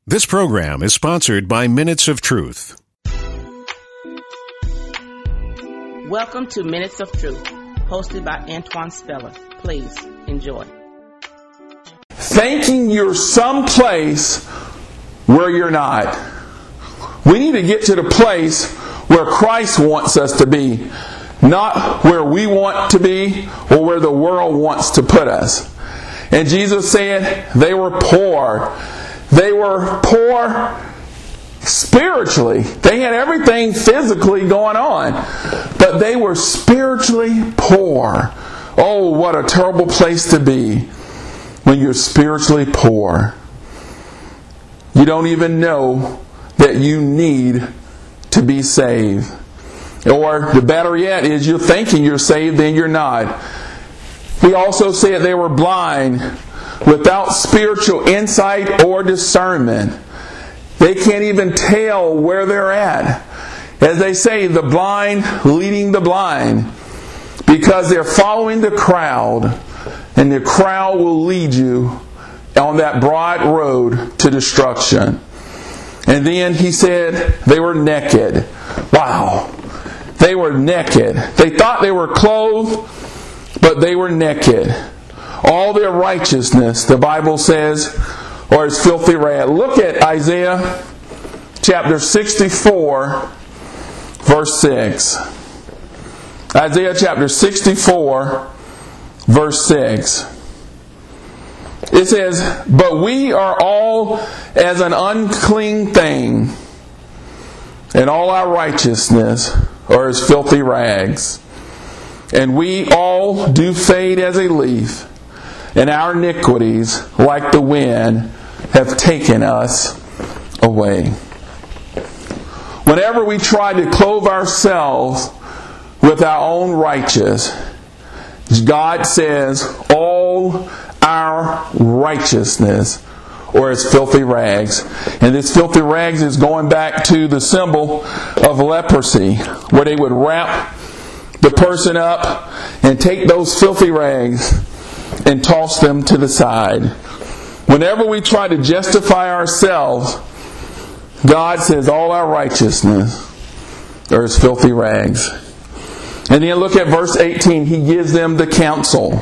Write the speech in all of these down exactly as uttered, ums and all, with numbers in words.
This program is sponsored by Minutes of Truth. Welcome to Minutes of Truth, hosted by Antoine Speller. Please enjoy. Thinking you're someplace where you're not. We need to get to the place where Christ wants us to be, not where we want to be or where the world wants to put us. And Jesus said they were poor. They were poor spiritually. They had everything physically going on, but they were spiritually poor. Oh, what a terrible place to be when you're spiritually poor. You don't even know that you need to be saved. Or the better yet is you're thinking you're saved and you're not. He also said they were blind, without spiritual insight or discernment. They can't even tell where they're at. As they say, the blind leading the blind, because they're following the crowd, and the crowd will lead you on that broad road to destruction. And then he said they were naked. Wow. They were naked. They thought they were clothed, but they were naked. All their righteousness, the Bible says, or is filthy rag. Look at Isaiah chapter sixty-four, verse six. Isaiah chapter sixty-four, verse six. It says, "But we are all as an unclean thing, and all our righteousness are as filthy rags. And we all do fade as a leaf, and our iniquities, like the wind, have taken us away." Whenever we try to clothe ourselves with our own righteousness, God says all our righteousness or as filthy rags. And this filthy rags is going back to the symbol of leprosy, where they would wrap the person up and take those filthy rags and toss them to the side. Whenever we try to justify ourselves, God says all our righteousness are as filthy rags. And then look at verse eighteen. He gives them the counsel.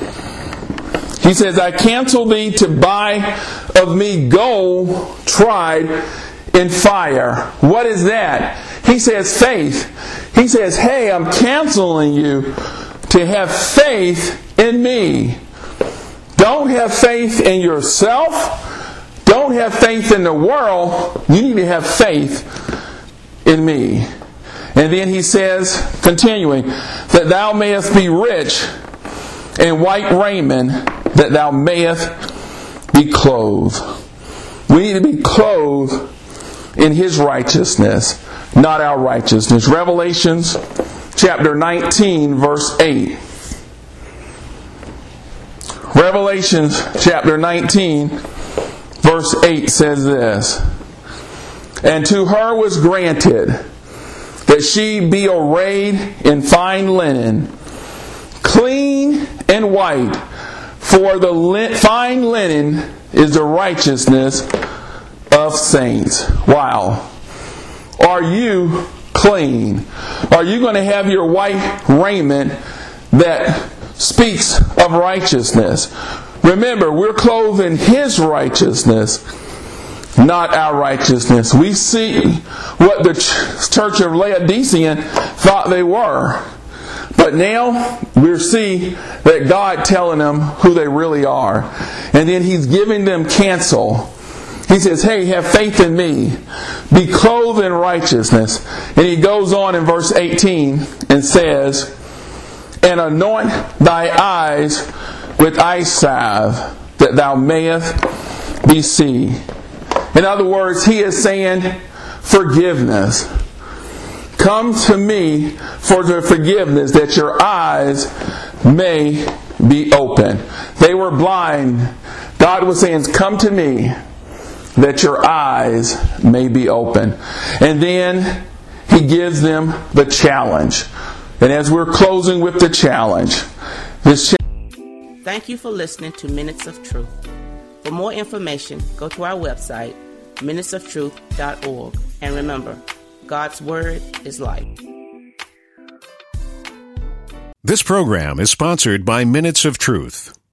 He says, "I counsel thee to buy of me gold tried in fire." What is that? He says faith. He says, hey, I'm counseling you to have faith in me. Don't have faith in yourself. Don't have faith in the world. You need to have faith in me. And then he says, continuing, that thou mayest be rich in white raiment, that thou mayest be clothed. We need to be clothed in His righteousness, not our righteousness. Revelations chapter nineteen, verse eight. Revelations chapter nineteen, verse eight says this, "And to her was granted that she be arrayed in fine linen, clean and white, for the li- fine linen is the righteousness of saints." Wow. Are you clean? Are you going to have your white raiment that speaks of righteousness? Remember, we're clothed in His righteousness, not our righteousness. We see what the church of Laodicean thought they were. But now we see that God telling them who they really are. And then He's giving them counsel. He says, hey, have faith in me. Be clothed in righteousness. And he goes on in verse eighteen and says, "And anoint thy eyes with eye salve, that thou mayest be see." In other words, he is saying forgiveness. Come to me for the forgiveness, that your eyes may be open. They were blind. God was saying, come to me, that your eyes may be open. And then He gives them the challenge. And as we're closing with the challenge, this cha- Thank you for listening to Minutes of Truth. For more information, go to our website, minutes of truth dot org. And remember, God's Word is life. This program is sponsored by Minutes of Truth.